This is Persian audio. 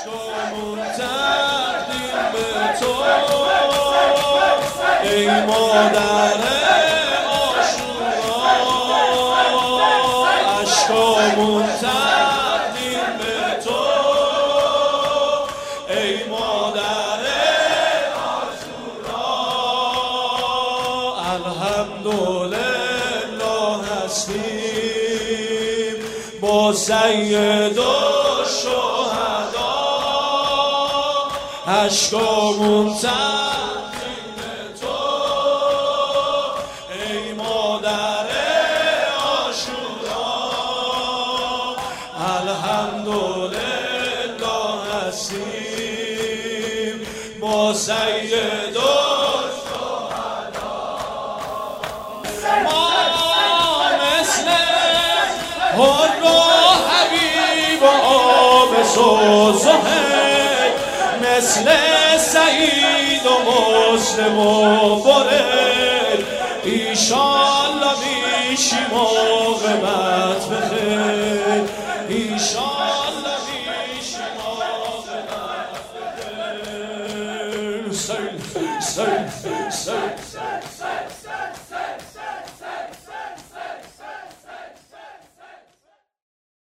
عشقمون تقدیم به تو ای مادر عاشورا، عشقمون تقدیم به تو ای مادر عاشورا. الحمدلله هستیم با سید الشهدا، عشقمون تقدیم به تو ای مادر عاشورا. الحمدلله هستیم با سید الشهدا. ما مثل حر و حبیب و آبس و زهیر، مثل سعید و مسلم و فرید، ایشالله میشیم عاقبت بخیر، ایشالله میشیم عاقبت بخیر. سیل سیل سیل سیل